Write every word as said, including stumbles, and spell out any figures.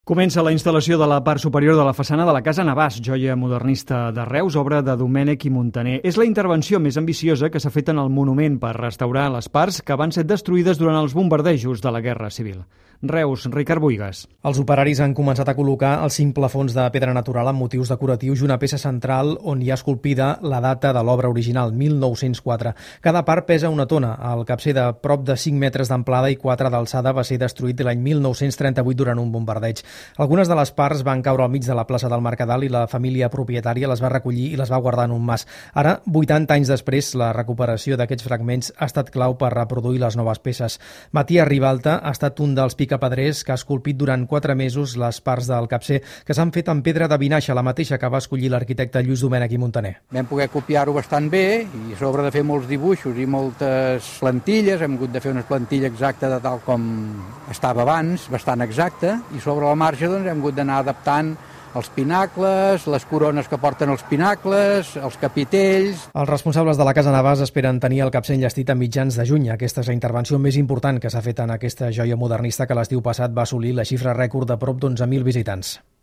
Comença la instal·lació de la part superior de la façana de la Casa Navàs, joia modernista de Reus, obra de Domènech i Muntaner. És la intervenció més ambiciosa que s'ha fet en el monument per restaurar les parts que van ser destruïdes durant els bombardejos de la Guerra Civil. Reus, Ricard Buigas. Els operaris han començat a col·locar el simple fons de pedra natural amb motius decoratius i una peça central on hi ha esculpida la data de l'obra original, mil nou-cents quatre. Cada part pesa una tona. El capcer de prop de cinc metres d'amplada i quatre d'alçada va ser destruït l'any mil nou-cents trenta-vuit durant un bombardeig. Algunes de les parts van caure al mig de la plaça del Mercadal i la família propietària les va recollir i les va guardar en un mas. Ara, vuitanta anys després, la recuperació d'aquests fragments ha estat clau per reproduir les noves peces. Matías Ribalta ha estat un dels picapedrers que ha esculpit durant quatre mesos les parts del capcer que s'han fet amb pedra de vinaixa, la mateixa que va escollir l'arquitecte Lluís Domènech i Muntaner. Vam poder copiar-ho bastant bé i a sobre de fer molts dibuixos i moltes plantilles, hem hagut de fer una plantilla exacta de tal com estava abans, bastant exacta, i sobre la marxa doncs, hem hagut d'anar adaptant els pinacles, les corones que porten els pinacles, els capitells. Els responsables de la Casa Navàs esperen tenir el capcer enllestit a mitjans de juny. Aquesta és la intervenció més important que s'ha fet en aquesta joia modernista que l'estiu passat va assolir la xifra rècord de prop d'onze mil visitants.